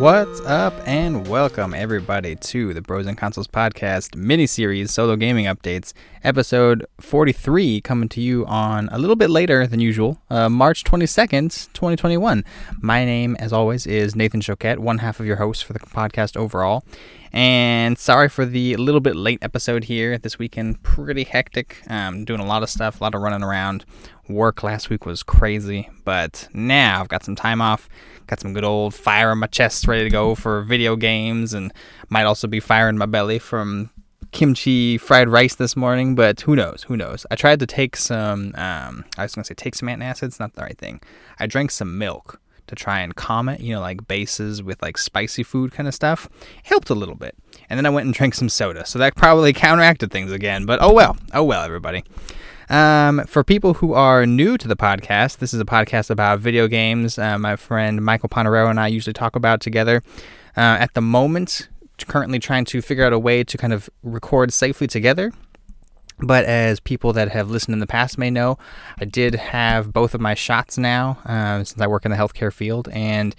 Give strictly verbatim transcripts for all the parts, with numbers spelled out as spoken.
What's up, and welcome everybody to the Bros and Consoles podcast mini-series solo gaming updates, episode forty-three, coming to you on a little bit later than usual, uh, March twenty-second, twenty twenty-one. My name, as always, is Nathan Choquette, one half of your host for the podcast overall. And sorry for the little bit late episode here. This weekend, pretty hectic. Um, doing a lot of stuff, a lot of running around. Work last week was crazy, but now I've got some time off. Got some good old fire in my chest ready to go for video games, and might also be fire in my belly from kimchi fried rice this morning, but who knows, who knows. I tried to take some, um, I was going to say take some antacids, not the right thing. I drank some milk to try and calm it, you know, like bases with like spicy food kind of stuff. It helped a little bit. And then I went and drank some soda, so that probably counteracted things again, but oh well, oh well, everybody. Um, for people who are new to the podcast, this is a podcast about video games. Uh, my friend Michael Ponarero and I usually talk about together. Uh, at the moment, currently trying to figure out a way to kind of record safely together. But as people that have listened in the past may know, I did have both of my shots now, uh, since I work in the healthcare field, and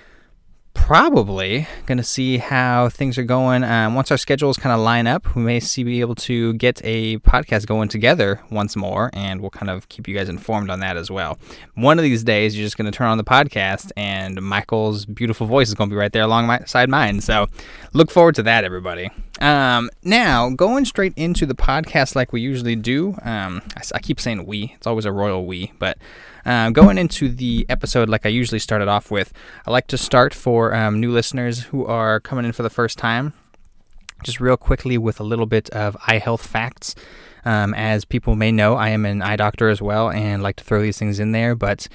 probably going to see how things are going. Um, once our schedules kind of line up, we may see be able to get a podcast going together once more, and we'll kind of keep you guys informed on that as well. One of these days, you're just going to turn on the podcast, and Michael's beautiful voice is going to be right there alongside mine. So look forward to that, everybody. Um, now, going straight into the podcast like we usually do. Um, I, I keep saying we. It's always a royal we, but Um, going into the episode like I usually started off with, I like to start for um, new listeners who are coming in for the first time, just real quickly with a little bit of eye health facts. Um, as people may know, I am an eye doctor as well and like to throw these things in there, but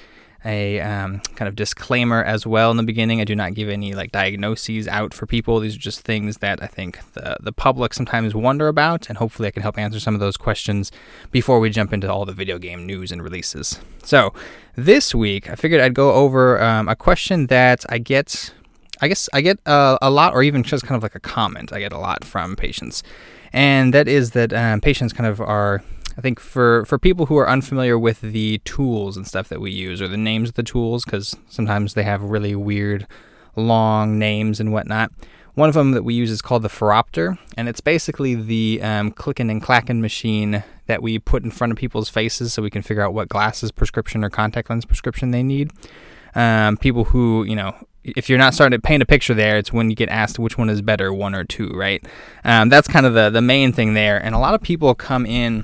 a um, kind of disclaimer as well in the beginning. I do not give any like diagnoses out for people. These are just things that I think the the public sometimes wonder about, and hopefully I can help answer some of those questions before we jump into all the video game news and releases. So this week, I figured I'd go over um, a question that I get, I guess I get uh, a lot, or even just kind of like a comment I get a lot from patients, and that is that um, patients kind of are, I think for, for people who are unfamiliar with the tools and stuff that we use, or the names of the tools, because sometimes they have really weird, long names and whatnot. One of them that we use is called the Phoropter, and it's basically the um, clicking and clacking machine that we put in front of people's faces so we can figure out what glasses prescription or contact lens prescription they need. Um, people who, you know, if you're not starting to paint a picture there, it's when you get asked which one is better, one or two, right? Um, that's kind of the, the main thing there, and a lot of people come in,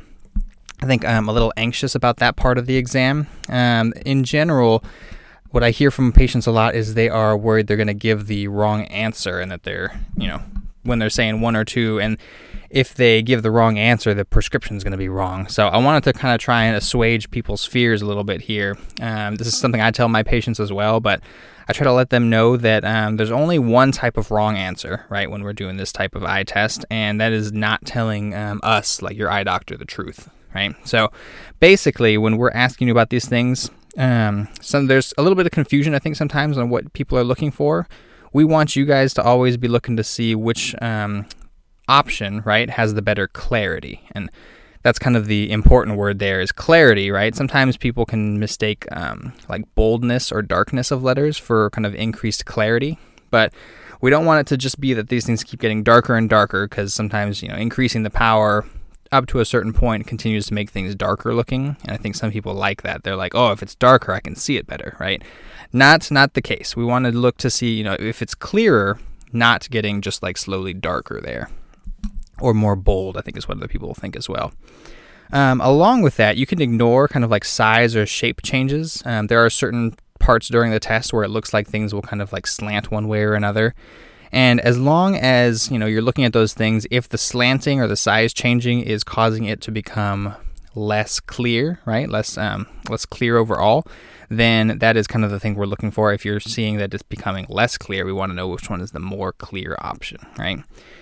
I think I'm a little anxious about that part of the exam. Um, in general, what I hear from patients a lot is they are worried they're going to give the wrong answer, and that they're, you know, when they're saying one or two, and if they give the wrong answer, the prescription is going to be wrong. So I wanted to kind of try and assuage people's fears a little bit here. Um, this is something I tell my patients as well, but I try to let them know that um, there's only one type of wrong answer, right, when we're doing this type of eye test, and that is not telling um, us, like your eye doctor, the truth. Right. So basically, when we're asking you about these things, um, some, there's a little bit of confusion, I think, sometimes on what people are looking for. We want you guys to always be looking to see which um, option, right, has the better clarity. And that's kind of the important word there is clarity, right? Sometimes people can mistake um, like boldness or darkness of letters for kind of increased clarity. But we don't want it to just be that these things keep getting darker and darker, because sometimes, you know, increasing the power up to a certain point continues to make things darker looking, and I think some people like that. They're like, oh, if it's darker, I can see it better, right? Not not the case. We want to look to see, you know, if it's clearer, not getting just like slowly darker there, or more bold, I think is what other people think as well. Um, along with that, you can ignore kind of like size or shape changes. Um, there are certain parts during the test where it looks like things will kind of like slant one way or another. And as long as, you know, you're looking at those things, if the slanting or the size changing is causing it to become less clear, right, less um, less clear overall, then that is kind of the thing we're looking for. If you're seeing that it's becoming less clear, we want to know which one is the more clear option, right?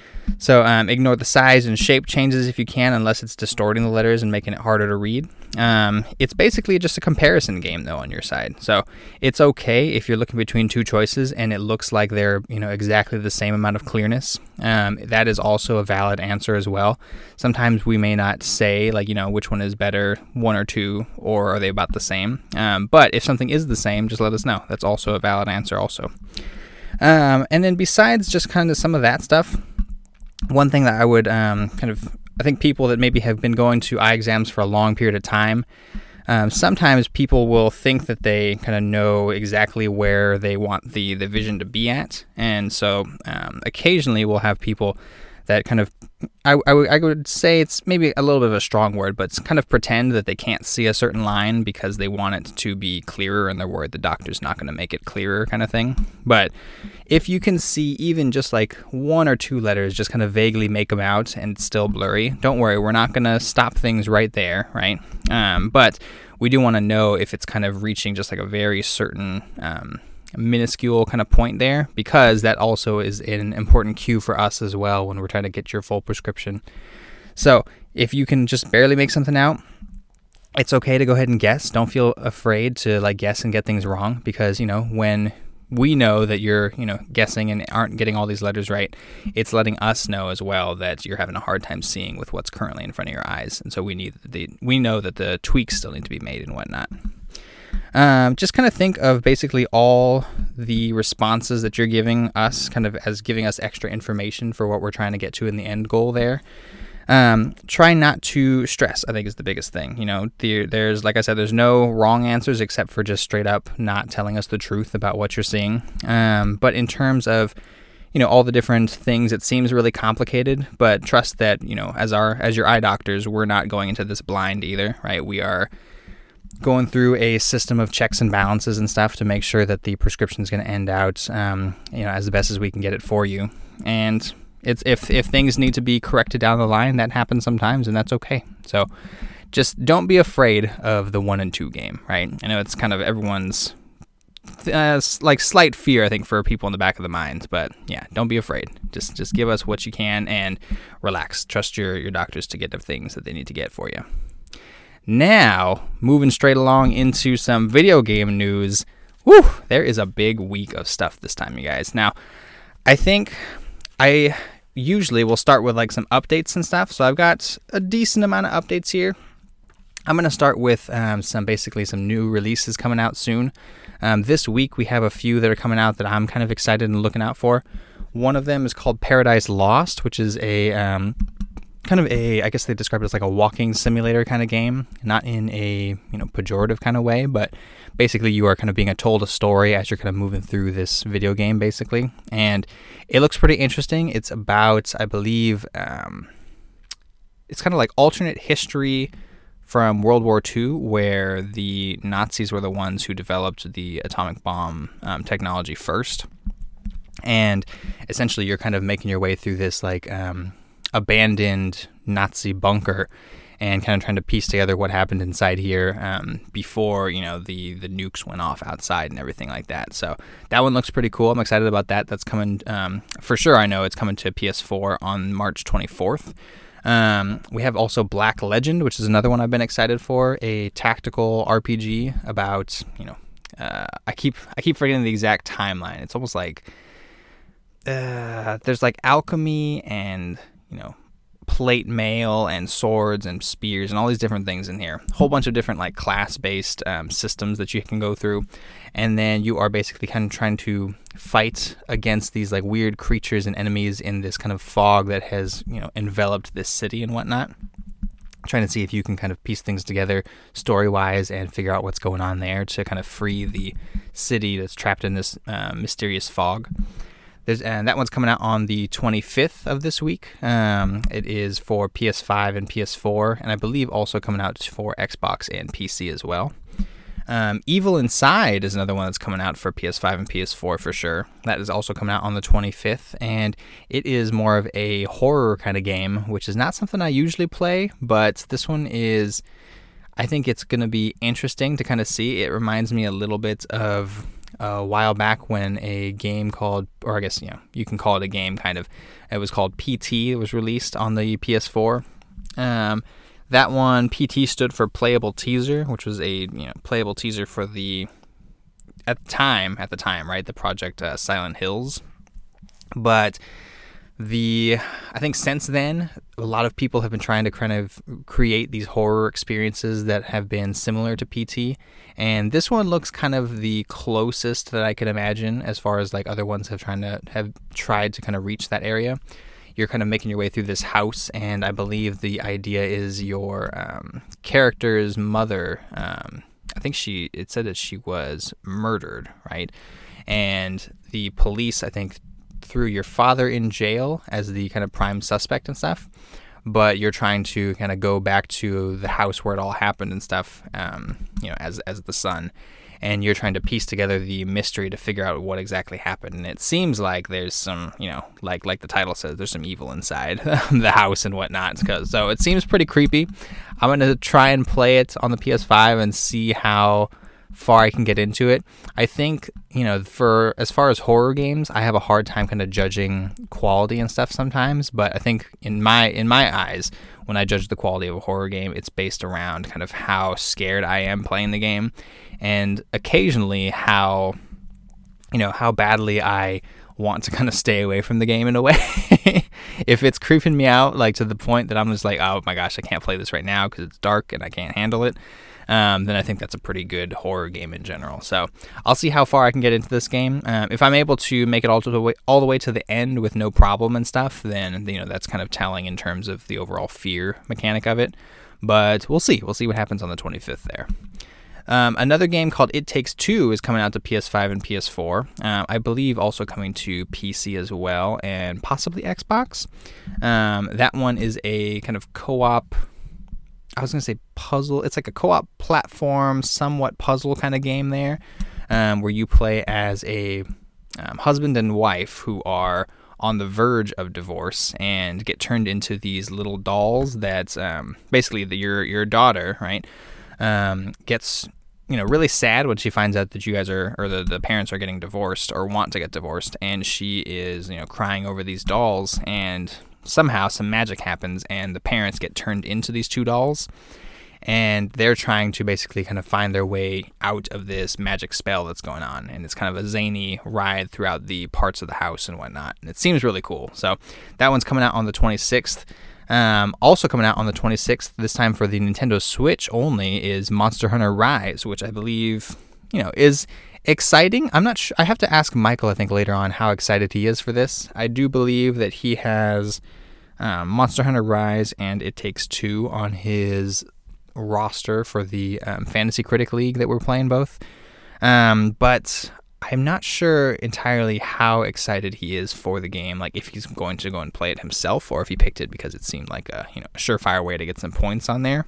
So um, ignore the size and shape changes if you can, unless it's distorting the letters and making it harder to read. Um, it's basically just a comparison game, though, on your side. So it's okay if you're looking between two choices and it looks like they're, you know, exactly the same amount of clearness. Um, that is also a valid answer as well. Sometimes we may not say, like, you know, which one is better, one or two, or are they about the same? Um, but if something is the same, just let us know. That's also a valid answer also. Um, and then besides just kind of some of that stuff, one thing that I would um, kind of, I think people that maybe have been going to eye exams for a long period of time, um, sometimes people will think that they kind of know exactly where they want the, the vision to be at. And so um, occasionally we'll have people that kind of, I, I, w- I would say it's maybe a little bit of a strong word, but it's kind of pretend that they can't see a certain line because they want it to be clearer and they're worried the doctor's not going to make it clearer kind of thing. But if you can see even just like one or two letters, just kind of vaguely make them out and it's still blurry, don't worry, we're not going to stop things right there, right? Um, but we do want to know if it's kind of reaching just like a very certain um minuscule kind of point there, because that also is an important cue for us as well when we're trying to get your full prescription. So if you can just barely make something out, it's okay to go ahead and guess. Don't feel afraid to like guess and get things wrong, because you know when we know that you're you know guessing and aren't getting all these letters right, it's letting us know as well that you're having a hard time seeing with what's currently in front of your eyes, and so we need the we know that the tweaks still need to be made and whatnot. Um, just kind of think of basically all the responses that you're giving us kind of as giving us extra information for what we're trying to get to in the end goal there. Um, try not to stress, I think, is the biggest thing. You know, the, there's, like I said, there's no wrong answers except for just straight up not telling us the truth about what you're seeing. Um, but in terms of, you know, all the different things, it seems really complicated, but trust that, you know, as our, as your eye doctors, we're not going into this blind either, right? We are going through a system of checks and balances and stuff to make sure that the prescription is going to end out, um, you know, as the best as we can get it for you. And it's if if things need to be corrected down the line, that happens sometimes, and that's okay. So just don't be afraid of the one and two game, right? I know it's kind of everyone's uh, like slight fear, I think, for people in the back of the mind, but yeah, don't be afraid. Just just give us what you can and relax. Trust your your doctors to get the things that they need to get for you. Now, moving straight along into some video game news. Whew, there is a big week of stuff this time, you guys. Now, I think I usually will start with like some updates and stuff. So I've got a decent amount of updates here. I'm going to start with um, some basically some new releases coming out soon. Um, this week we have a few that are coming out that I'm kind of excited and looking out for. One of them is called Paradise Lost, which is a um, kind of a, I guess they describe it as like a walking simulator kind of game, not in a, you know, pejorative kind of way, but basically you are kind of being told a story as you're kind of moving through this video game, basically. And it looks pretty interesting. It's about, I believe, um, it's kind of like alternate history from World War Two, where the Nazis were the ones who developed the atomic bomb um, technology first. And essentially you're kind of making your way through this like, um, abandoned Nazi bunker and kind of trying to piece together what happened inside here um, before, you know, the, the nukes went off outside and everything like that. So that one looks pretty cool. I'm excited about that. That's coming, um, for sure I know it's coming to P S four on March twenty-fourth. Um, we have also Black Legend, which is another one I've been excited for, a tactical R P G about, you know, uh, I keep I keep forgetting the exact timeline. It's almost like uh, there's like alchemy and, you know, plate mail and swords and spears and all these different things in here. A whole bunch of different like class-based um, systems that you can go through, and then you are basically kind of trying to fight against these like weird creatures and enemies in this kind of fog that has, you know, enveloped this city and whatnot. Trying to see if you can kind of piece things together story-wise and figure out what's going on there to kind of free the city that's trapped in this uh, mysterious fog. There's, and that one's coming out on the twenty-fifth of this week. Um, it is for P S five and P S four, and I believe also coming out for Xbox and P C as well. Um, Evil Inside is another one that's coming out for P S five and P S four for sure. That is also coming out on the twenty-fifth, and it is more of a horror kind of game, which is not something I usually play, but this one is, I think it's going to be interesting to kind of see. It reminds me a little bit of a while back when a game called, or I guess, you know, you can call it a game kind of, it was called P T. It was released on the P S four. Um, that one, P T, stood for Playable Teaser, which was a, you know, playable teaser for the, at the time, at the time, right, the project uh, Silent Hills. But the, I think since then, a lot of people have been trying to kind of create these horror experiences that have been similar to P T, and this one looks kind of the closest that I could imagine as far as like other ones have trying to have tried to kind of reach that area. You're kind of making your way through this house, and I believe the idea is your um, character's mother. Um, I think she. It said that she was murdered, right? And the police, I think, threw your father in jail as the kind of prime suspect and stuff, but you're trying to kind of go back to the house where it all happened and stuff, um, you know, as as the son, and you're trying to piece together the mystery to figure out what exactly happened. And it seems like there's some, you know, like like the title says, there's some evil inside the house and whatnot. So it seems pretty creepy. I'm gonna try and play it on the P S five and see how far I can get into it. I think, you know, for as far as horror games, I have a hard time kind of judging quality and stuff sometimes, but I think in my in my eyes, when I judge the quality of a horror game, it's based around kind of how scared I am playing the game, and occasionally how, you know, how badly I want to kind of stay away from the game in a way. If it's creeping me out, like to the point that I'm just like, oh my gosh, I can't play this right now because it's dark and I can't handle it, Um, then I think that's a pretty good horror game in general. So I'll see how far I can get into this game. Um, if I'm able to make it all to the way, all the way to the end with no problem and stuff, then, you know, that's kind of telling in terms of the overall fear mechanic of it. But we'll see. We'll see what happens on the twenty-fifth there. Um, another game called It Takes Two is coming out to P S five and P S four. Um, I believe also coming to P C as well, and possibly Xbox. Um, that one is a kind of co-op, I was going to say puzzle. It's like a co-op platform, somewhat puzzle kind of game there, um, where you play as a um, husband and wife who are on the verge of divorce and get turned into these little dolls that um, basically the, your your daughter, right, um, gets, you know, really sad when she finds out that you guys are, or the, the parents are getting divorced or want to get divorced, and she is, you know, crying over these dolls, and somehow some magic happens and the parents get turned into these two dolls, and they're trying to basically kind of find their way out of this magic spell that's going on, and it's kind of a zany ride throughout the parts of the house and whatnot, and it seems really cool. So that one's coming out on the twenty-sixth. Um, also coming out on the twenty-sixth, this time for the Nintendo Switch only, is Monster Hunter Rise, which I believe, you know, is exciting. I'm not sure. I have to ask Michael, I think, later on how excited he is for this. I do believe that he has um, Monster Hunter Rise and It Takes Two on his roster for the um, Fantasy Critic League that we're playing both. Um, but I'm not sure entirely how excited he is for the game, like if he's going to go and play it himself or if he picked it because it seemed like a, you know, a surefire way to get some points on there.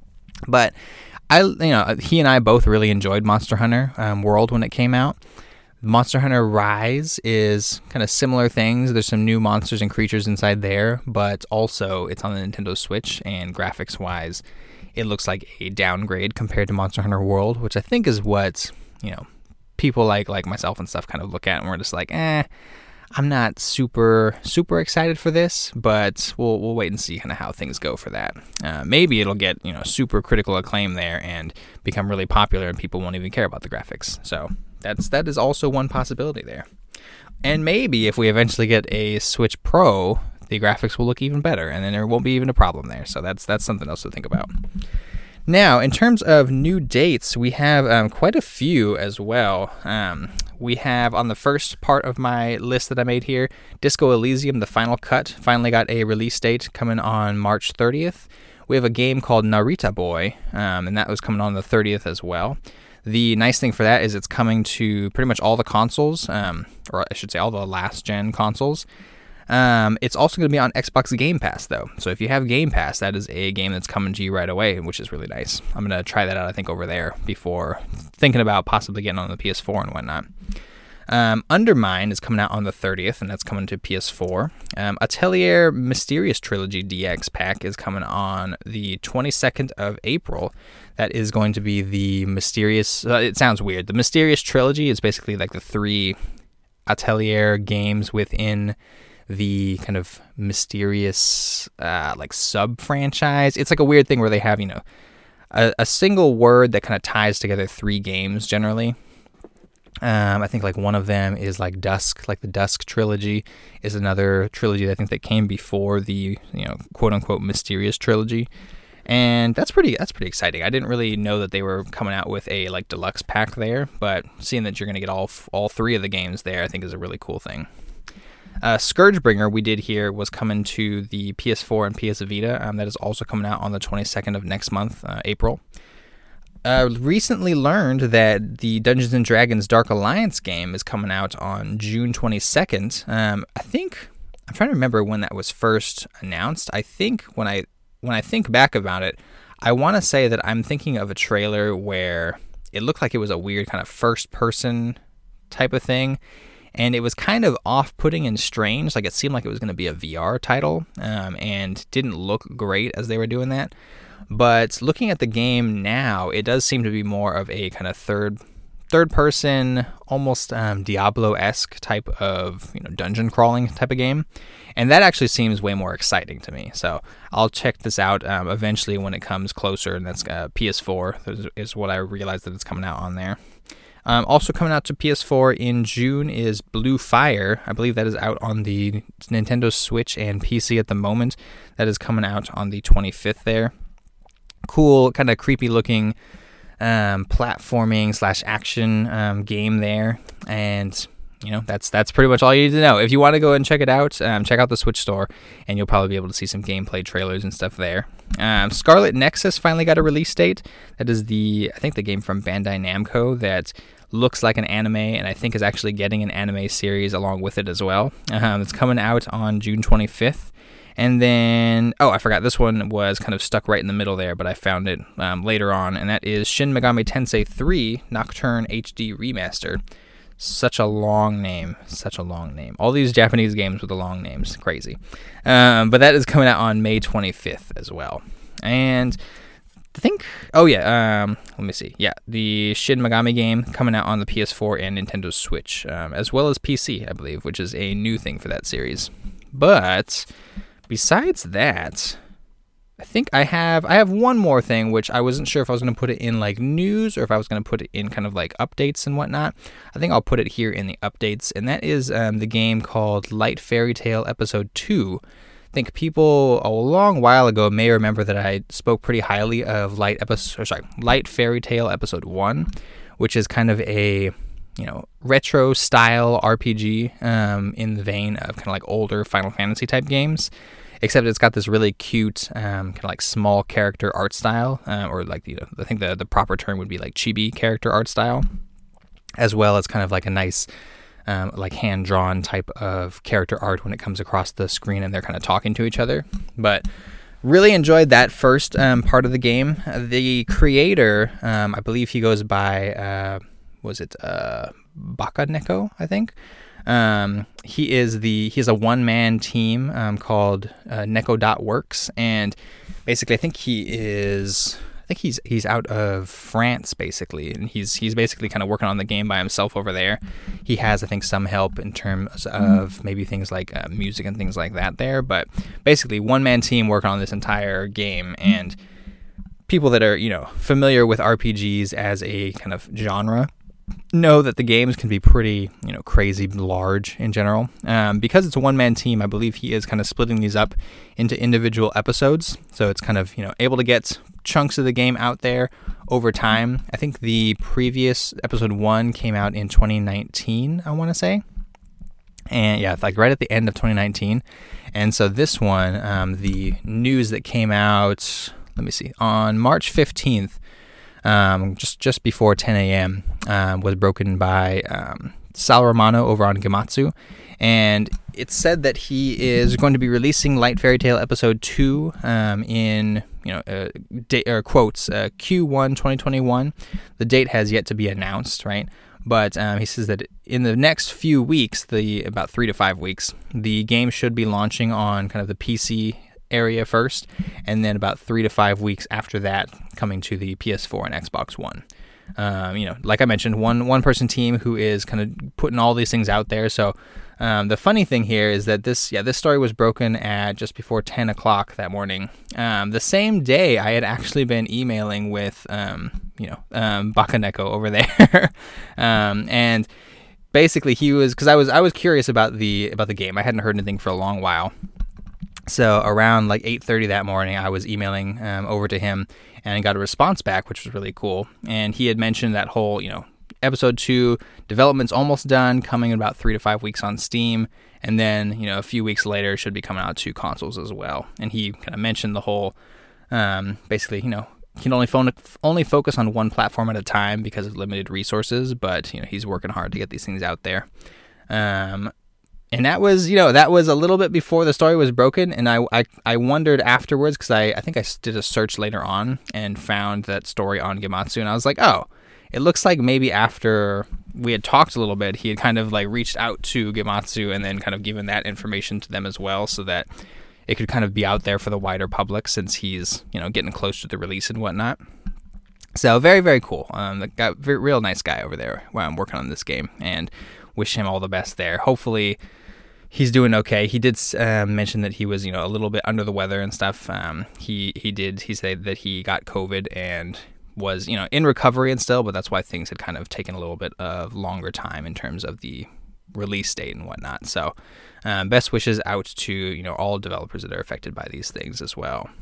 But I, you know, he and I both really enjoyed Monster Hunter um, World when it came out. Monster Hunter Rise is kind of similar things. There's some new monsters and creatures inside there, but also it's on the Nintendo Switch, and graphics-wise, it looks like a downgrade compared to Monster Hunter World, which I think is what, you know, people like like myself and stuff kind of look at, and we're just like, eh, I'm not super, super excited for this, but we'll we'll wait and see kind of how things go for that. Uh, maybe it'll get, you know, super critical acclaim there and become really popular, and people won't even care about the graphics. So that's that is also one possibility there. And maybe if we eventually get a Switch Pro, the graphics will look even better, and then there won't be even a problem there. So that's that's something else to think about. Now, in terms of new dates, we have um, quite a few as well. Um, we have on the first part of my list that I made here, Disco Elysium, the final cut, finally got a release date coming on March thirtieth. We have a game called Narita Boy, um, and that was coming on the thirtieth as well. The nice thing for that is it's coming to pretty much all the consoles, um, or I should say all the last-gen consoles. Um, it's also going to be on Xbox Game Pass, though. So if you have Game Pass, that is a game that's coming to you right away, which is really nice. I'm going to try that out, I think, over there before thinking about possibly getting on the P S four and whatnot. Um, Undermine is coming out on the thirtieth, and that's coming to P S four. Um, Atelier Mysterious Trilogy D X pack is coming on the twenty-second of April. That is going to be the Mysterious... Uh, it sounds weird. The Mysterious Trilogy is basically like the three Atelier games within the kind of mysterious uh, like sub-franchise. It's like a weird thing where they have, you know, a, a single word that kind of ties together three games generally. Um, I think like one of them is like Dusk, like the Dusk trilogy is another trilogy that I think that came before the, you know, quote unquote mysterious trilogy. And that's pretty that's pretty exciting. I didn't really know that they were coming out with a like deluxe pack there, but seeing that you're going to get all all three of the games there, I think is a really cool thing. Uh, Scourgebringer, we did hear, was coming to the P S four and P S Vita. Um, that is also coming out on the twenty-second of next month, uh, April. Uh, recently learned that the Dungeons and Dragons Dark Alliance game is coming out on June twenty-second. Um, I think I'm trying to remember when that was first announced. I think when I when I think back about it, I want to say that I'm thinking of a trailer where it looked like it was a weird kind of first-person type of thing, and it was kind of off-putting and strange. Like it seemed like it was going to be a V R title, um, and didn't look great as they were doing that. But looking at the game now, it does seem to be more of a kind of third, third-person, almost um, Diablo-esque type of, you know, dungeon crawling type of game, and that actually seems way more exciting to me. So I'll check this out um, eventually when it comes closer, and that's uh, P S four is what I realized that it's coming out on there. Um, also coming out to P S four in June is Blue Fire. I believe that is out on the Nintendo Switch and P C at the moment. That is coming out on the twenty-fifth there. Cool, kind of creepy looking um, platforming slash action um, game there, and you know that's that's pretty much all you need to know. If you want to go and check it out, um, check out the Switch store, and you'll probably be able to see some gameplay trailers and stuff there. Um, Scarlet Nexus finally got a release date. That is the I think the game from Bandai Namco that looks like an anime, and I think is actually getting an anime series along with it as well. Um, it's coming out on June twenty-fifth. And then, oh, I forgot, this one was kind of stuck right in the middle there, but I found it um, later on, and that is Shin Megami Tensei three Nocturne H D Remaster. Such a long name, such a long name. All these Japanese games with the long names, crazy. Um, but that is coming out on May twenty-fifth as well. And I think, oh yeah, um, let me see. Yeah, the Shin Megami game coming out on the P S four and Nintendo Switch, um, as well as P C, I believe, which is a new thing for that series. But besides that, I think I have I have one more thing, which I wasn't sure if I was going to put it in like news or if I was going to put it in kind of like updates and whatnot. I think I'll put it here in the updates, and that is um, the game called Light Fairy Tale Episode two. I think people a long while ago may remember that I spoke pretty highly of Light episode, sorry, Light Fairy Tale Episode one, which is kind of a you know retro style R P G um, in the vein of kind of like older Final Fantasy type games. Except it's got this really cute, um, kind of like small character art style, uh, or like, you know, I think the, the proper term would be like chibi character art style, as well as kind of like a nice, um, like hand-drawn type of character art when it comes across the screen and they're kind of talking to each other. But really enjoyed that first um, part of the game. The creator, um, I believe he goes by, uh, was it uh, Bakaneko, I think? Um, he is the he has a one man team um, called uh, Neko.works, and basically I think he is I think he's he's out of France basically, and he's he's basically kind of working on the game by himself over there. He has I think some help in terms of maybe things like uh, music and things like that there, but basically one man team working on this entire game. And people that are you know familiar with R P Gs as a kind of genre know that the games can be pretty, you know, crazy large in general. Um, because it's a one-man team, I believe he is kind of splitting these up into individual episodes. So it's kind of, you know, able to get chunks of the game out there over time. I think the previous episode one came out in twenty nineteen, I want to say. And yeah, like right at the end of twenty nineteen. And so this one, um, the news that came out, let me see, on March fifteenth, Um, just just before ten a.m. Um, was broken by um, Sal Romano over on Gematsu, and it said that he is going to be releasing Light Fairy Tale Episode two um, in you know uh, date or quotes uh, Q one twenty twenty-one. The date has yet to be announced, right? But um, he says that in the next few weeks, the about three to five weeks, the game should be launching on kind of the P C area first, and then about three to five weeks after that coming to the P S four and Xbox One. Um, you know, like I mentioned, one one person team who is kind of putting all these things out there. So um, the funny thing here is that this yeah this story was broken at just before ten o'clock that morning. Um, the same day I had actually been emailing with um, you know, um, Bakaneko over there. um, and basically he was, because I was I was curious about the about the game. I hadn't heard anything for a long while. So around like eight thirty that morning, I was emailing um, over to him, and I got a response back, which was really cool. And he had mentioned that whole, you know, episode two development's almost done, coming in about three to five weeks on Steam, and then, you know, a few weeks later should be coming out to consoles as well. And he kind of mentioned the whole, um, basically, you know, he can only phone, only focus on one platform at a time because of limited resources, but, you know, he's working hard to get these things out there. Um, and that was, you know, that was a little bit before the story was broken, and I, I, I wondered afterwards, because I, I think I did a search later on and found that story on Gematsu, and I was like, oh, it looks like maybe after we had talked a little bit, he had kind of like reached out to Gematsu and then kind of given that information to them as well, so that it could kind of be out there for the wider public, since he's, you know, getting close to the release and whatnot. So very, very cool. Um, the guy, very, real nice guy over there while I'm working on this game, and wish him all the best there. Hopefully he's doing okay. He did uh, mention that he was, you know, a little bit under the weather and stuff. Um, he he did. He said that he got COVID and was, you know, in recovery and still, but that's why things had kind of taken a little bit of longer time in terms of the release date and whatnot. So um, best wishes out to, you know, all developers that are affected by these things as well.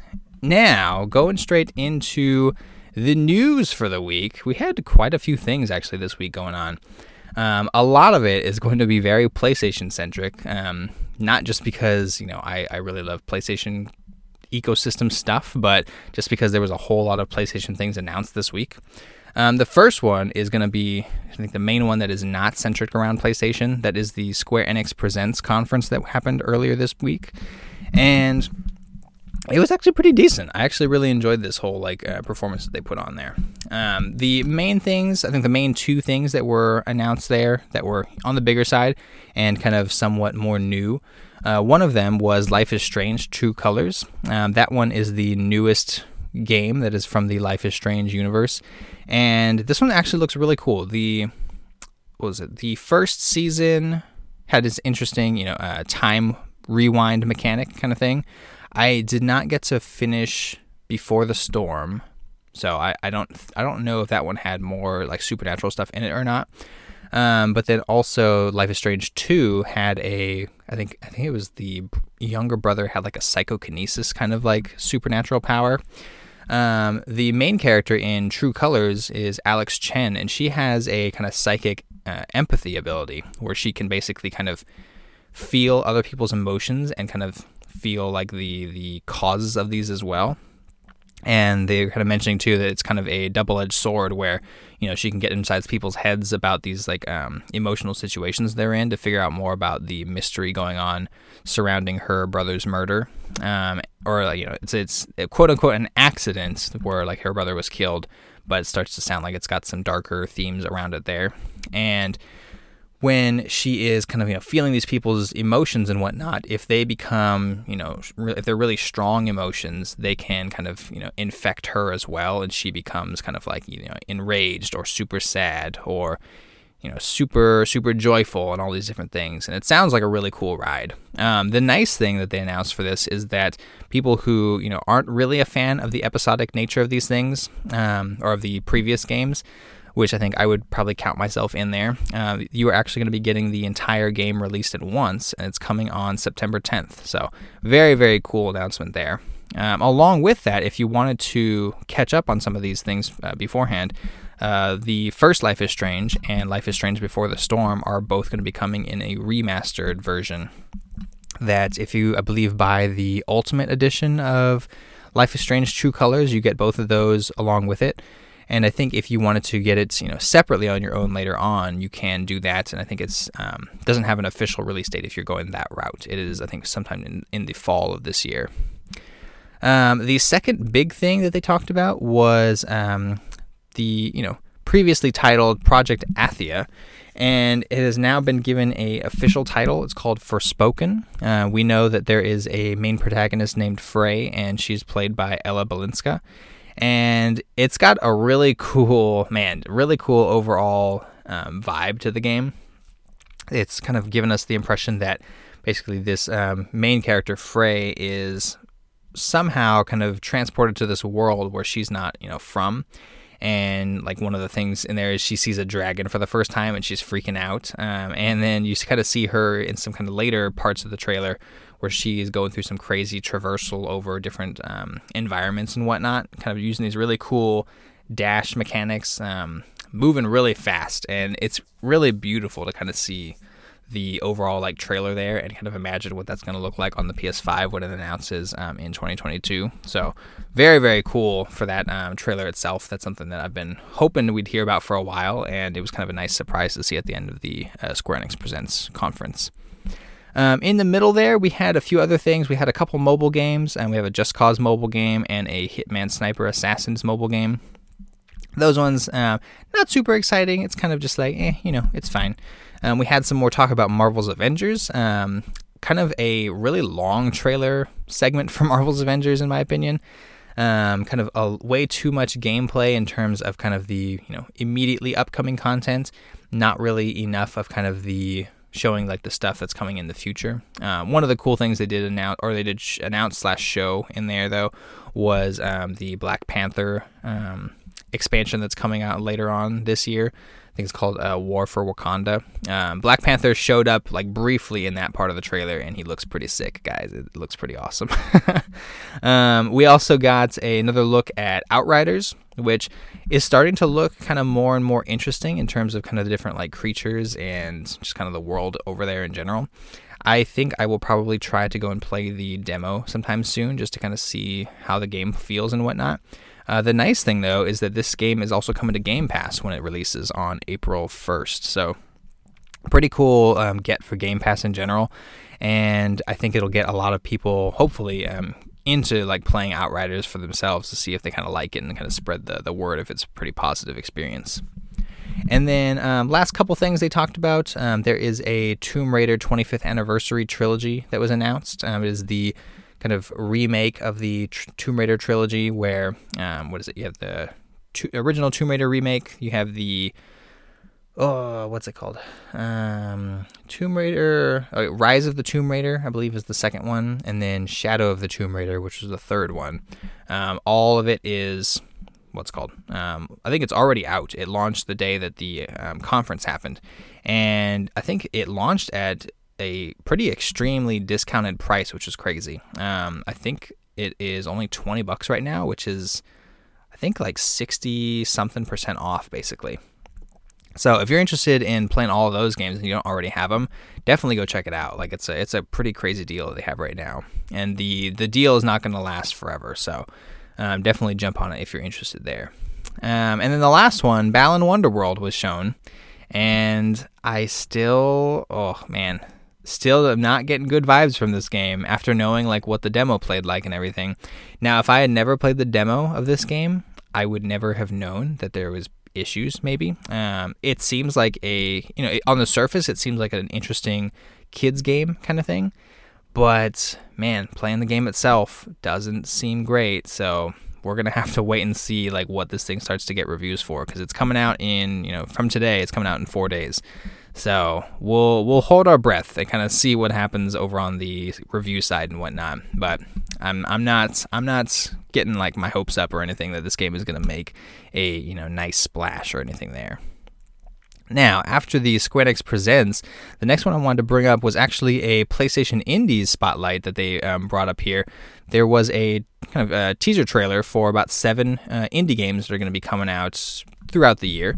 Now, going straight into the news for the week, we had quite a few things actually this week going on. Um, a lot of it is going to be very PlayStation centric, um, not just because, you know, I, I really love PlayStation ecosystem stuff, but just because there was a whole lot of PlayStation things announced this week. Um, the first one is going to be, I think, the main one that is not centric around PlayStation. That is the Square Enix Presents conference that happened earlier this week, and it was actually pretty decent. I actually really enjoyed this whole like uh, performance that they put on there. Um, the main things, I think, the main two things that were announced there that were on the bigger side and kind of somewhat more new. Uh, one of them was Life is Strange: True Colors. Um, that one is the newest game that is from the Life is Strange universe, and this one actually looks really cool. The what was it? The first season had this interesting, you know, uh, time rewind mechanic kind of thing. I did not get to finish Before the Storm, so I, I don't I don't know if that one had more like supernatural stuff in it or not. Um, but then also Life is Strange two had a, I think I think it was the younger brother had like a psychokinesis kind of like supernatural power. Um, the main character in True Colors is Alex Chen, and she has a kind of psychic uh, empathy ability where she can basically kind of feel other people's emotions and kind of feel like the the causes of these as well. And they're kind of mentioning too that it's kind of a double-edged sword where, you know, she can get inside people's heads about these like um, emotional situations they're in to figure out more about the mystery going on surrounding her brother's murder. Um, or like, you know, it's it's quote unquote an accident where like her brother was killed, but it starts to sound like it's got some darker themes around it there. And when she is kind of, you know, feeling these people's emotions and whatnot, if they become, you know, if they're really strong emotions, they can kind of, you know, infect her as well, and she becomes kind of like, you know, enraged or super sad or, you know, super, super joyful and all these different things. And it sounds like a really cool ride. Um, the nice thing that they announced for this is that people who, you know, aren't really a fan of the episodic nature of these things, um, or of the previous games, which I think I would probably count myself in there, uh, you are actually going to be getting the entire game released at once, and it's coming on September tenth. So very, very cool announcement there. Um, along with that, if you wanted to catch up on some of these things uh, beforehand, uh, the first Life is Strange and Life is Strange Before the Storm are both going to be coming in a remastered version. That if you, I believe, buy the Ultimate Edition of Life is Strange True Colors, you get both of those along with it. And I think if you wanted to get it, you know, separately on your own later on, you can do that. And I think it's um, doesn't have an official release date if you're going that route. It is, I think, sometime in, in the fall of this year. Um, the second big thing that they talked about was um, the, you know, previously titled Project Athia, and it has now been given a official title. It's called Forspoken. Uh, we know that there is a main protagonist named Frey, and she's played by Ella Balinska. And it's got a really cool, man, really cool overall um, vibe to the game. It's kind of given us the impression that basically this um, main character, Frey, is somehow kind of transported to this world where she's not, you know, from. and like one of the things in there is she sees a dragon for the first time and she's freaking out. Um, and then you kind of see her in some kind of later parts of the trailer where she is going through some crazy traversal over different um, environments and whatnot, kind of using these really cool dash mechanics, um, moving really fast. And it's really beautiful to kind of see the overall like trailer there and kind of imagine what that's going to look like on the P S five when it announces um, in twenty twenty-two. So very, very cool for that um, trailer itself. That's something that I've been hoping we'd hear about for a while, and it was kind of a nice surprise to see at the end of the uh, Square Enix Presents conference. Um, in the middle there, we had a few other things. We had a couple mobile games, and we have a Just Cause mobile game and a Hitman Sniper Assassins mobile game. Those ones, uh, not super exciting. It's kind of just like, eh, you know, it's fine. Um, we had some more talk about Marvel's Avengers, um, kind of a really long trailer segment for Marvel's Avengers, in my opinion. Um, kind of a way too much gameplay in terms of kind of the, you know, immediately upcoming content. Not really enough of kind of the showing like the stuff that's coming in the future. Um, one of the cool things they did announce, or they did sh- announce slash show in there though, was um, the Black Panther um, expansion that's coming out later on this year. I think it's called uh, War for Wakanda. Um, Black Panther showed up like briefly in that part of the trailer, and he looks pretty sick, guys. It looks pretty awesome. um, we also got a, another look at Outriders, which is starting to look kind of more and more interesting in terms of kind of the different like creatures and just kind of the world over there in general. I think I will probably try to go and play the demo sometime soon just to kind of see how the game feels and whatnot. Uh, the nice thing, though, is that this game is also coming to Game Pass when it releases on April first. So pretty cool um, get for Game Pass in general. And I think it'll get a lot of people, hopefully, um, into like playing Outriders for themselves to see if they kind of like it and kind of spread the, the word if it's a pretty positive experience. And then um, last couple things they talked about, um, there is a Tomb Raider twenty-fifth Anniversary trilogy that was announced. Um, it is the kind of remake of the tr- Tomb Raider trilogy where, um, what is it? You have the to- original Tomb Raider remake. You have the, oh, what's it called? Um, Tomb Raider, oh, Rise of the Tomb Raider, I believe is the second one. And then Shadow of the Tomb Raider, which was the third one. Um, all of it is, what's it called? Um, I think it's already out. It launched the day that the um, conference happened. And I think it launched at a pretty extremely discounted price, which is crazy. Um, I think it is only twenty bucks right now, which is, I think, like sixty something percent off, basically. So if you're interested in playing all of those games and you don't already have them, definitely go check it out. Like it's a it's a pretty crazy deal that they have right now, and the the deal is not going to last forever. So um, definitely jump on it if you're interested there. Um, and then the last one, Balan Wonderworld, was shown, and I still, oh man. Still am not getting good vibes from this game after knowing like what the demo played like and everything. Now, if I had never played the demo of this game, I would never have known that there was issues, maybe. Um, it seems like a, you know, on the surface, it seems like an interesting kids game kind of thing. But, man, playing the game itself doesn't seem great. So we're going to have to wait and see like what this thing starts to get reviews for, because it's coming out in, you know, from today, it's coming out in four days. So we'll we'll hold our breath and kind of see what happens over on the review side and whatnot. But I'm I'm not I'm not getting like my hopes up or anything that this game is going to make a, you know, nice splash or anything there. Now, after the Square Enix Presents, the next one I wanted to bring up was actually a PlayStation Indies spotlight that they um, brought up here. There was a kind of a teaser trailer for about seven uh, indie games that are going to be coming out throughout the year.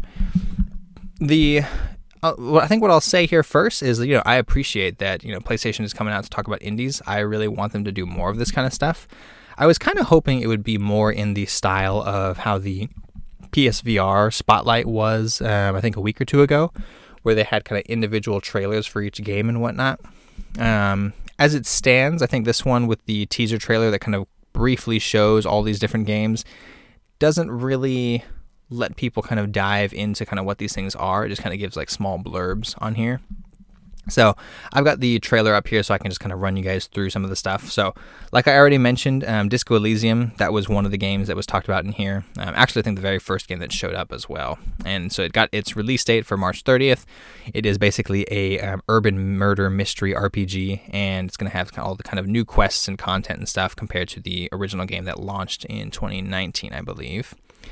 The Uh, well, I think what I'll say here first is, you know, I appreciate that, you know, PlayStation is coming out to talk about indies. I really want them to do more of this kind of stuff. I was kind of hoping it would be more in the style of how the P S V R Spotlight was, um, I think a week or two ago, where they had kind of individual trailers for each game and whatnot. Um, as it stands, I think this one with the teaser trailer that kind of briefly shows all these different games doesn't really let people kind of dive into kind of what these things are. It just kind of gives like small blurbs on here. So I've got the trailer up here so I can just kind of run you guys through some of the stuff. So like I already mentioned, um, Disco Elysium, that was one of the games that was talked about in here. Um, actually, I think the very first game that showed up as well. And so it got its release date for March thirtieth. It is basically a um, urban murder mystery R P G, and it's going to have all the kind of new quests and content and stuff compared to the original game that launched in twenty nineteen, I believe.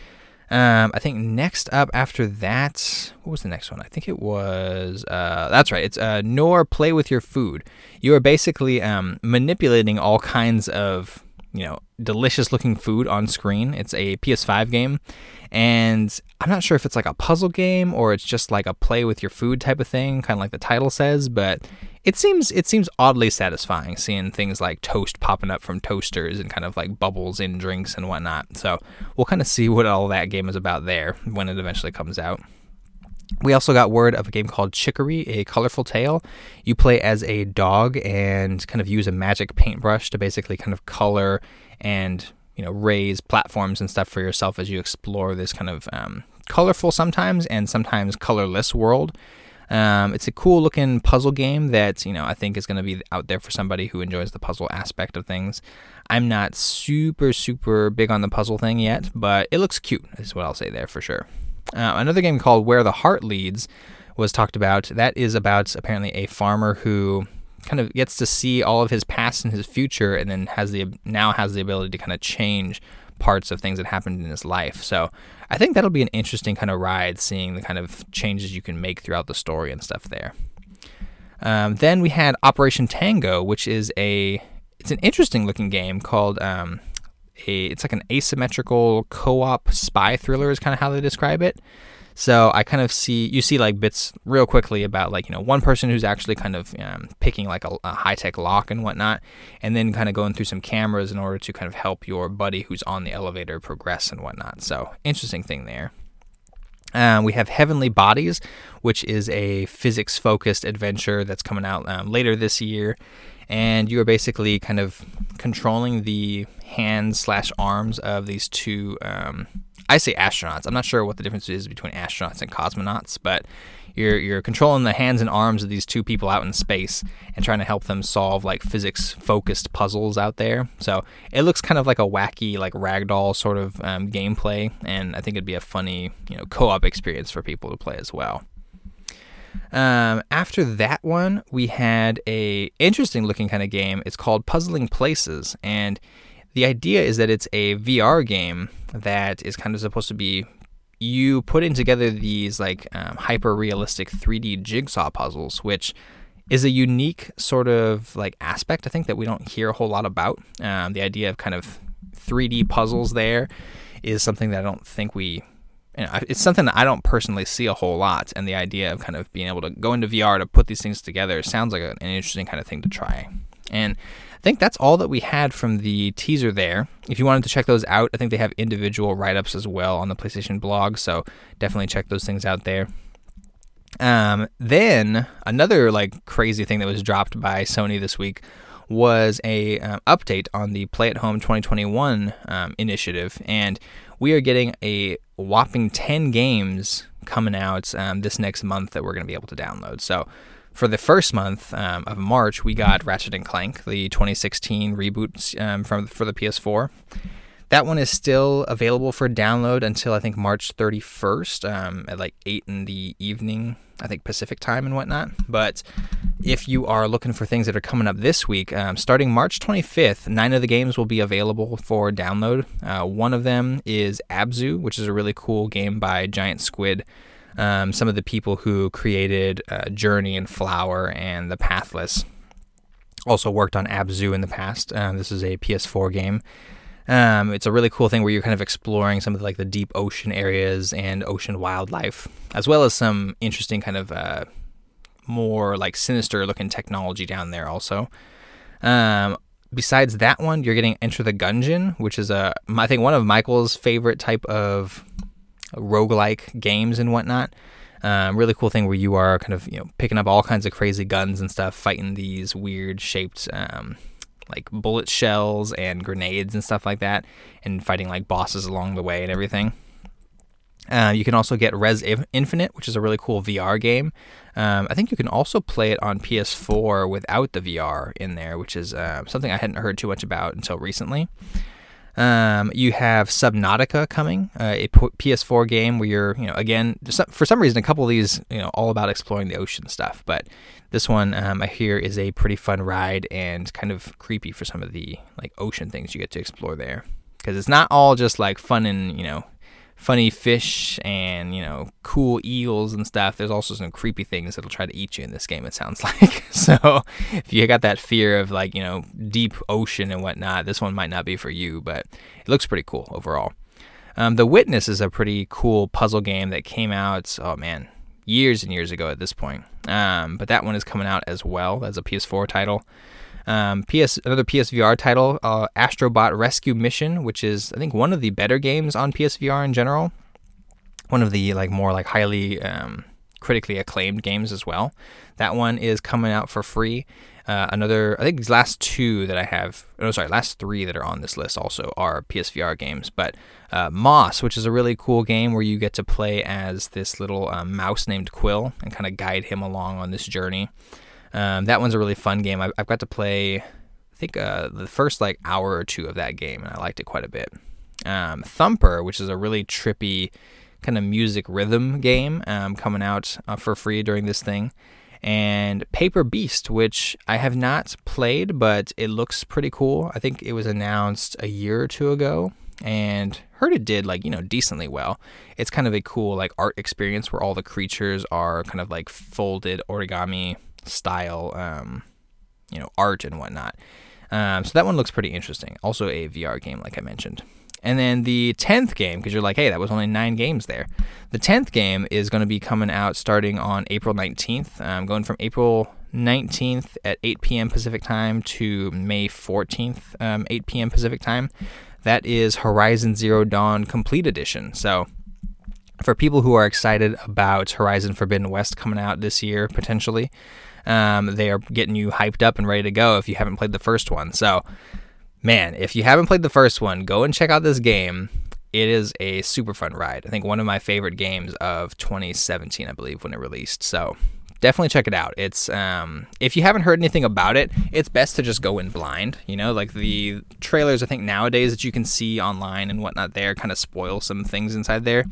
Um, I think next up after that, what was the next one? I think it was, uh, that's right, it's uh, Nor Play With Your Food. You are basically um, manipulating all kinds of, you know, delicious looking food on screen. It's a P S five game, and I'm not sure if it's like a puzzle game or it's just like a play with your food type of thing, kind of like the title says, but it seems it seems oddly satisfying seeing things like toast popping up from toasters and kind of like bubbles in drinks and whatnot. So we'll kind of see what all that game is about there when it eventually comes out. We also got word of a game called Chicory, A Colorful Tale. You play as a dog and kind of use a magic paintbrush to basically kind of color and, you know, raise platforms and stuff for yourself as you explore this kind of um, colorful sometimes and sometimes colorless world. Um, it's a cool looking puzzle game that, you know, I think is going to be out there for somebody who enjoys the puzzle aspect of things. I'm not super, super big on the puzzle thing yet, but it looks cute, is what I'll say there for sure. Uh, another game called Where the Heart Leads was talked about. That is about apparently a farmer who kind of gets to see all of his past and his future, and then has the now has the ability to kind of change parts of things that happened in his life. So I think that'll be an interesting kind of ride, seeing the kind of changes you can make throughout the story and stuff there. Um, then we had Operation Tango, which is a it's an interesting looking game called um, a it's like an asymmetrical co-op spy thriller is kind of how they describe it. So I kind of see, you see like bits real quickly about like, you know, one person who's actually kind of um, picking like a, a high-tech lock and whatnot, and then kind of going through some cameras in order to kind of help your buddy who's on the elevator progress and whatnot. So interesting thing there. Um, we have Heavenly Bodies, which is a physics-focused adventure that's coming out um, later this year. And you are basically kind of controlling the hands slash arms of these two, um, I say astronauts. I'm not sure what the difference is between astronauts and cosmonauts, but you're you're controlling the hands and arms of these two people out in space and trying to help them solve like physics-focused puzzles out there. So it looks kind of like a wacky, like ragdoll sort of um, gameplay, and I think it'd be a funny, you know, co-op experience for people to play as well. Um, after that one, we had a interesting looking kind of game. It's called Puzzling Places, and the idea is that it's a V R game that is kind of supposed to be you putting together these like um, hyper realistic three D jigsaw puzzles, which is a unique sort of like aspect I think that we don't hear a whole lot about. Um, the idea of kind of three D puzzles there is something that I don't think we You know, it's something that I don't personally see a whole lot, and the idea of kind of being able to go into V R to put these things together sounds like an interesting kind of thing to try. And I think that's all that we had from the teaser there. If you wanted to check those out, I think they have individual write-ups as well on the PlayStation blog, so definitely check those things out there. Um, then another like crazy thing that was dropped by Sony this week was a um, update on the Play at Home twenty twenty-one um, initiative, and we are getting a whopping ten games coming out um, this next month that we're going to be able to download. So for the first month um, of March, we got Ratchet and Clank, the twenty sixteen reboot um, from for the P S four. That one is still available for download until I think March thirty-first um, at like eight in the evening, I think Pacific time and whatnot. But if you are looking for things that are coming up this week, um, starting March twenty-fifth, nine of the games will be available for download. Uh, one of them is Abzu, which is a really cool game by Giant Squid. Um, some of the people who created uh, Journey and Flower and The Pathless also worked on Abzu in the past. Um, this is a P S four game. Um, it's a really cool thing where you're kind of exploring some of the, like the deep ocean areas and ocean wildlife, as well as some interesting kind of uh, more like sinister looking technology down there also. Um, besides that one, you're getting Enter the Gungeon, which is a, I think one of Michael's favorite type of roguelike games and whatnot. Um, really cool thing where you are kind of, you know, picking up all kinds of crazy guns and stuff, fighting these weird shaped um, like bullet shells and grenades and stuff like that, and fighting like bosses along the way and everything. Uh, you can also get Res Infinite, which is a really cool V R game. Um, I think you can also play it on P S four without the V R in there, which is uh, something I hadn't heard too much about until recently. Um, you have Subnautica coming, uh, a P S four game where you're, you know, again, for some reason, a couple of these, you know, all about exploring the ocean stuff. But this one, um, I hear, is a pretty fun ride and kind of creepy for some of the like ocean things you get to explore there, because it's not all just like fun and, you know, funny fish and, you know, cool eels and stuff. There's also some creepy things that'll try to eat you in this game, it sounds like. So if you got that fear of, like, you know, deep ocean and whatnot, this one might not be for you, but it looks pretty cool overall. Um, The Witness is a pretty cool puzzle game that came out, oh man, years and years ago at this point. Um, but that one is coming out as well as a P S four title. Um, P S another P S V R title, uh, Astrobot Rescue Mission, which is I think one of the better games on P S V R in general. One of the like more like highly um, critically acclaimed games as well. That one is coming out for free. Uh, another, I think these last two that I have, no, sorry, last three that are on this list also are P S V R games. But uh, Moss, which is a really cool game where you get to play as this little um, mouse named Quill and kind of guide him along on this journey. Um, that one's a really fun game. I've, I've got to play, I think, uh, the first like hour or two of that game, and I liked it quite a bit. Um, Thumper, which is a really trippy kind of music rhythm game, um, coming out uh, for free during this thing. And Paper Beast, which I have not played, but it looks pretty cool. I think it was announced a year or two ago, and heard it did like, you know, decently well. It's kind of a cool like art experience where all the creatures are kind of like folded origami style, um, you know, art and whatnot. Um, so that one looks pretty interesting. Also a V R game, like I mentioned. And then the tenth game, because you're like, hey, that was only nine games there. The tenth game is going to be coming out starting on April nineteenth, um, going from April nineteenth at eight p.m. Pacific time to May fourteenth, um, eight p.m. Pacific time. That is Horizon Zero Dawn Complete Edition. So for people who are excited about Horizon Forbidden West coming out this year, potentially, um, they are getting you hyped up and ready to go if you haven't played the first one. So, man, if you haven't played the first one, go and check out this game. It is a super fun ride. I think one of my favorite games of twenty seventeen, I believe, when it released. So definitely check it out. It's um, if you haven't heard anything about it, it's best to just go in blind. You know, like the trailers, I think nowadays that you can see online and whatnot there kind of spoil some things inside there.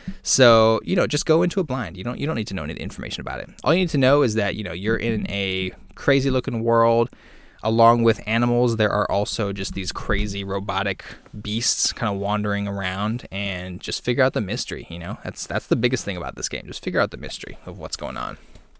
So, you know, just go into it blind. You don't you don't need to know any information about it. All you need to know is that, you know, you're in a crazy looking world. Along with animals, there are also just these crazy robotic beasts kind of wandering around, and just figure out the mystery, you know? That's that's the biggest thing about this game. Just figure out the mystery of what's going on.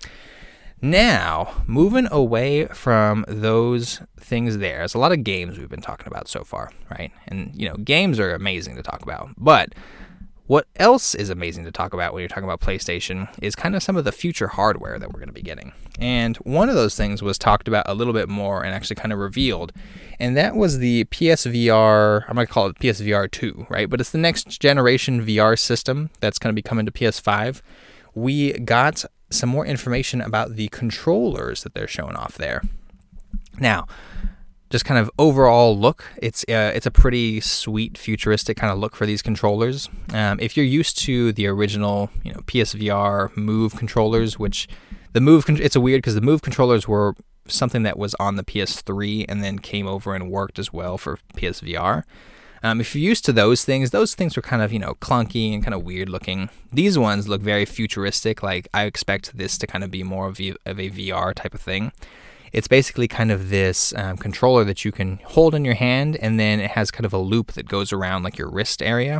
Now, moving away from those things there, there's a lot of games we've been talking about so far, right? And, you know, games are amazing to talk about, but what else is amazing to talk about when you're talking about PlayStation is kind of some of the future hardware that we're going to be getting. And one of those things was talked about a little bit more and actually kind of revealed, and that was the P S V R, I'm going to call it P S V R two, right? But it's the next generation V R system that's going to be coming to P S five. We got some more information about the controllers that they're showing off there. Now, just kind of overall look, it's uh, it's a pretty sweet, futuristic kind of look for these controllers. Um, if you're used to the original, you know, P S V R Move controllers, which the Move, con- it's a weird because the Move controllers were something that was on the P S three and then came over and worked as well for P S V R. Um, if you're used to those things, those things were kind of, you know, clunky and kind of weird looking. These ones look very futuristic. Like, I expect this to kind of be more of, v- of a V R type of thing. It's basically kind of this um, controller that you can hold in your hand, and then it has kind of a loop that goes around like your wrist area.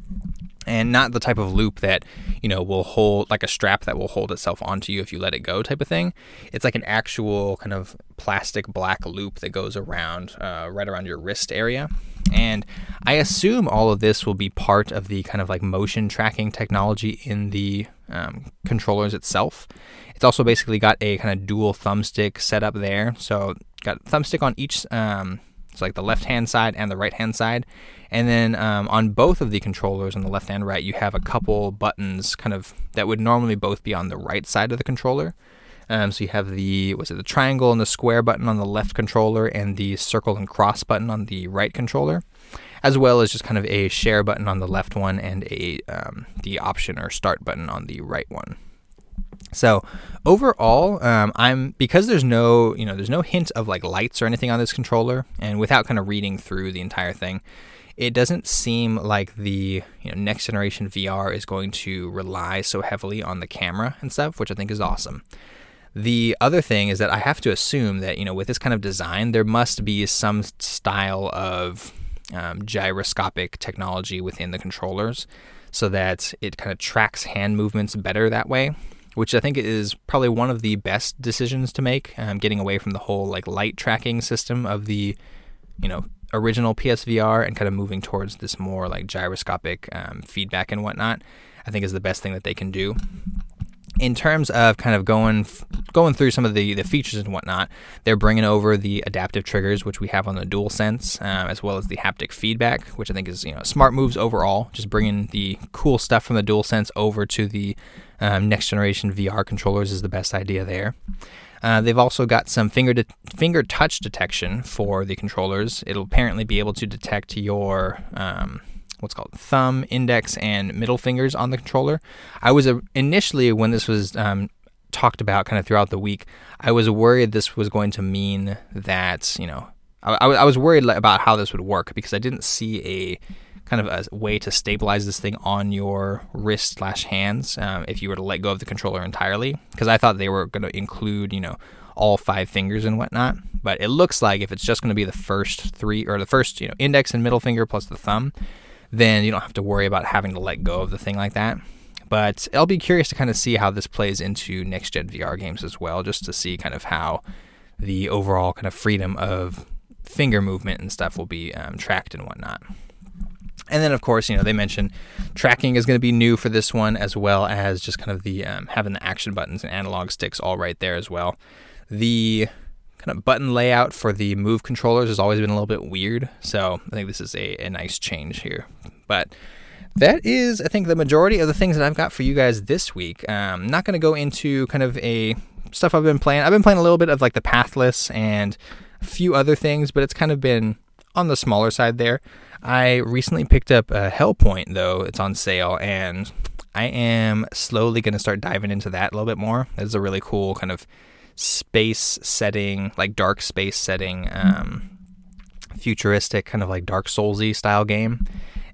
And not the type of loop that, you know, will hold, like a strap that will hold itself onto you if you let it go type of thing. It's like an actual kind of plastic black loop that goes around, uh, right around your wrist area. And I assume all of this will be part of the kind of like motion tracking technology in the um, controllers itself. It's also basically got a kind of dual thumbstick setup there. So got thumbstick on each, um, it's like the left-hand side and the right-hand side. And then um, on both of the controllers, on the left and right, you have a couple buttons kind of that would normally both be on the right side of the controller. Um, so you have the, was it the triangle and the square button on the left controller and the circle and cross button on the right controller, as well as just kind of a share button on the left one and a um, the option or start button on the right one. So overall, um, I'm because there's no, you know, there's no hint of like lights or anything on this controller, and without kind of reading through the entire thing, it doesn't seem like the, you know, next generation V R is going to rely so heavily on the camera and stuff, which I think is awesome. The other thing is that I have to assume that, you know, with this kind of design, there must be some style of um, gyroscopic technology within the controllers. so that it kind of tracks hand movements better that way, which I think is probably one of the best decisions to make, um, getting away from the whole like light tracking system of the, you know, original P S V R and kind of moving towards this more like gyroscopic um, feedback and whatnot. I think is the best thing that they can do. In terms of kind of going going through some of the, the features and whatnot, they're bringing over the adaptive triggers, which we have on the DualSense, uh, as well as the haptic feedback, which I think is, you know, smart moves overall. Just bringing the cool stuff from the DualSense over to the um, next generation V R controllers is the best idea there. Uh, they've also got some finger de- finger touch detection for the controllers. It'll apparently be able to detect your um, what's called thumb, index, and middle fingers on the controller. I was uh, initially, when this was um, talked about kind of throughout the week, I was worried this was going to mean that, you know, I, I, I was worried about how this would work because I didn't see a kind of a way to stabilize this thing on your wrist slash hands um, if you were to let go of the controller entirely, because I thought they were going to include, you know, all five fingers and whatnot. But it looks like if it's just going to be the first three, or the first, you know, index and middle finger plus the thumb, then you don't have to worry about having to let go of the thing like that. But I'll be curious to kind of see how this plays into next-gen V R games as well, just to see kind of how the overall kind of freedom of finger movement and stuff will be um, tracked and whatnot. And then, of course, you know, they mentioned tracking is going to be new for this one, as well as just kind of the um, having the action buttons and analog sticks all right there as well. The kind of button layout for the Move controllers has always been a little bit weird, so I think this is a, a nice change here. But that is, I think, the majority of the things that I've got for you guys this week. Um, I'm not going to go into kind of a stuff I've been playing. I've been playing a little bit of like the Pathless and a few other things, but it's kind of been on the smaller side there. I recently picked up uh, Hellpoint, though. It's on sale, and I am slowly going to start diving into that a little bit more. It's a really cool kind of space setting, like dark space setting, um, futuristic kind of like Dark Souls-y style game.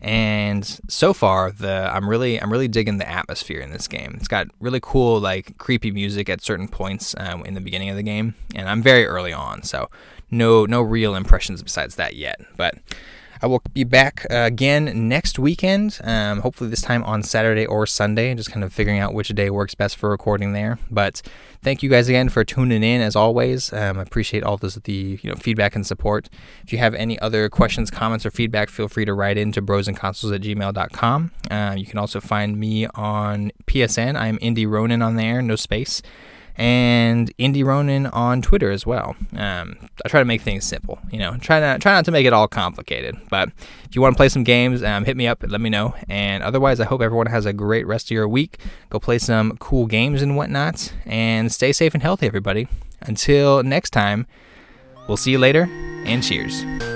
And so far, the I'm really I'm really digging the atmosphere in this game. It's got really cool, like creepy music at certain points um, in the beginning of the game, and I'm very early on, so no no real impressions besides that yet. But I will be back uh, again next weekend, um, hopefully this time on Saturday or Sunday, just kind of figuring out which day works best for recording there. But thank you guys again for tuning in, as always. Um, I appreciate all this, the you know feedback and support. If you have any other questions, comments, or feedback, feel free to write in to brosandconsoles at gmail dot com. Um, you can also find me on P S N. I'm Indie Ronin on there, no space. And Indie Ronin on Twitter as well. Um, I try to make things simple, you know, try not, try not to make it all complicated. But if you want to play some games, um, hit me up and let me know. And otherwise, I hope everyone has a great rest of your week. Go play some cool games and whatnot. And stay safe and healthy, everybody. Until next time, we'll see you later, and cheers.